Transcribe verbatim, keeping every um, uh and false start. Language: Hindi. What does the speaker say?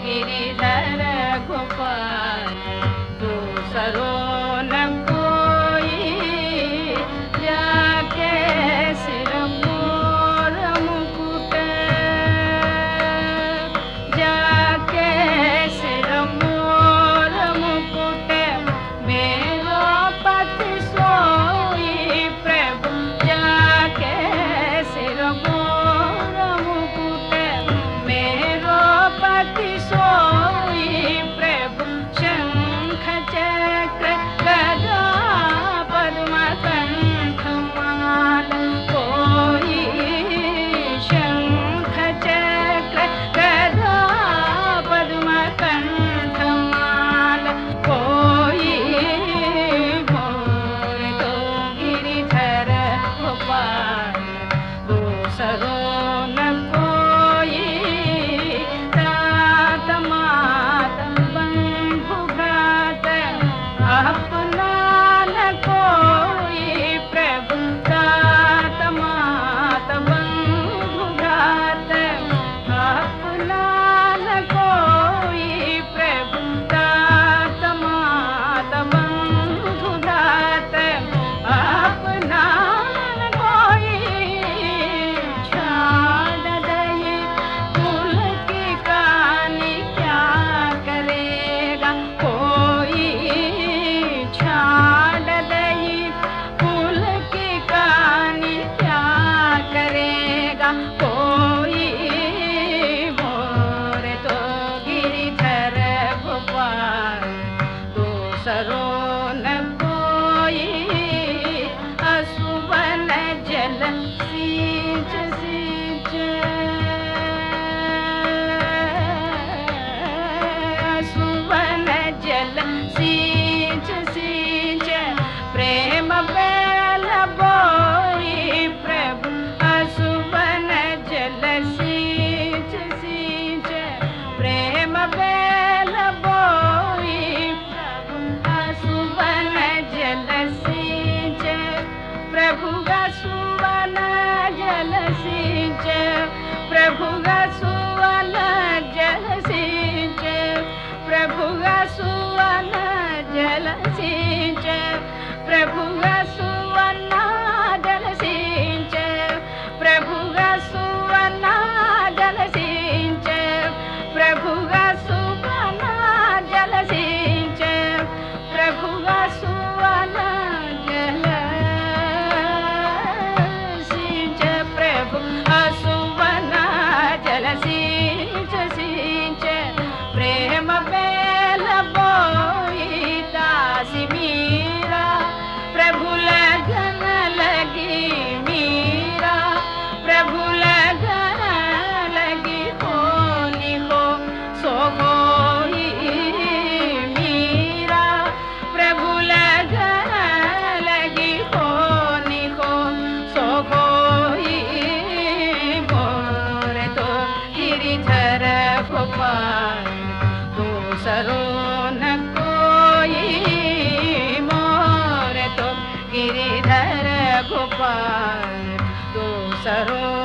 गिरिधर गोपाल दूसरो न कोई, जाके सिर मोर मुकुट, जाके सिर मोर मुकुट, मेरो पति सोई प्रभु, जाके सिर मोर मुकुट, मेरो पति सोई प्रभु, शंख चक्र गदा पद्म कंठ माल कोई, शंख चक्र गदा पद्म कंठ माल कोई, मोर तो गिरिधर गोपाल दूसरो न कोई, तात मात बंधु भ्रात अपना न कोई प्रभु, तात मात बंधु भ्रात अपना न कोई प्रभु, तात मात बंधु भ्रात अपना न कोई, छाड़ दई कुल की कहानी क्या करेगा कोई, छाड़ दई कुल की कहानी क्या करेगा कोई, मोर तो गिरिधर गोपाल दूसरो न कोई, असुवन जल सींच सींच, असुवन जल सींच सींच, प्रेम बेल बोई प्रभु, असुवन जल सींच सींच, प्रेम बेल बोई प्रभु, असुवन जल सींच, प्रभु असुवन जल सींच, प्रभु असुवन जल सींच, प्रभु असुवन जल सींच, प्रभु असुवन जल सींच, प्रभु असुवन जल सींच, प्रभु असुवन जल सींच, प्रभु असुवन जल सींच, प्रभु असुवन जल सींच सींच, प्रेम बेल बोई दासी मीरा, प्रभु लगन लगी मीरा, प्रभु लगन लगी होनी हो सो होई मीरा, प्रभु लगन लगी होनी हो सो होई, मोर तो गिरिधर गोपाल दूसरो न कोई, मोर तो गिरिधर गोपाल दूसरो